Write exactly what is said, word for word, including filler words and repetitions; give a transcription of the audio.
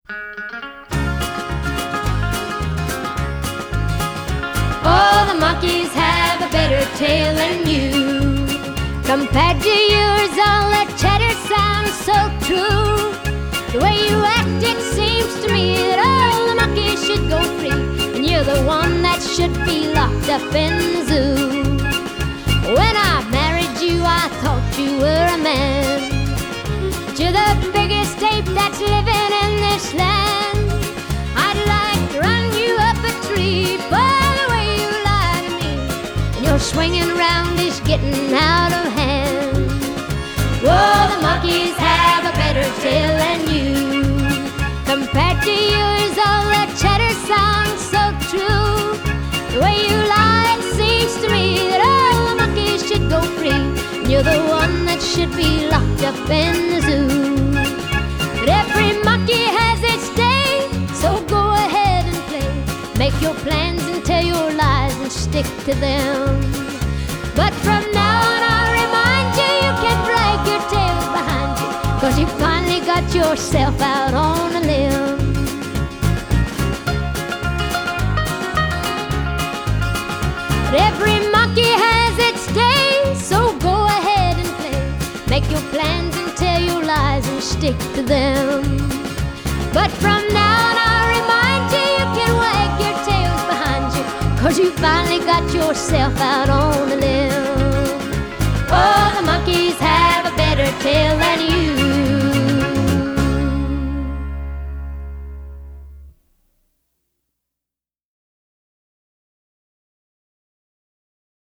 All the monkeys have a better tail than you. Compared to yours, all that chatter sounds so true. The way you act, it seems to me that all the monkeys should go free, and you're the one that should be locked up in the zoo. When I married you, I thought you were a man, but you're the biggest ape that's living in this land. I'd like to run you up a tree for the way you lie to me, and your swinging round is getting out of hand. Whoa, the monkeys have a better tail than you. Compared to yours, all that chatter sounds so true. The way you lie, it seems to me that all the monkeys should go free, and you're the one that should be locked up in the zoo. But every monkey has its day, so go ahead and play. Make your plans and tell your lies and stick to them. But from now on, I'll remind you, you can drag your tails behind you, 'cause you finally got yourself out on a limb. But every monkey has its day, so go ahead and play. Make your plans and tell your lies and stick to them. But from now on, I'll remind you, you can wag your tails behind you, 'cause you finally got yourself out on a limb.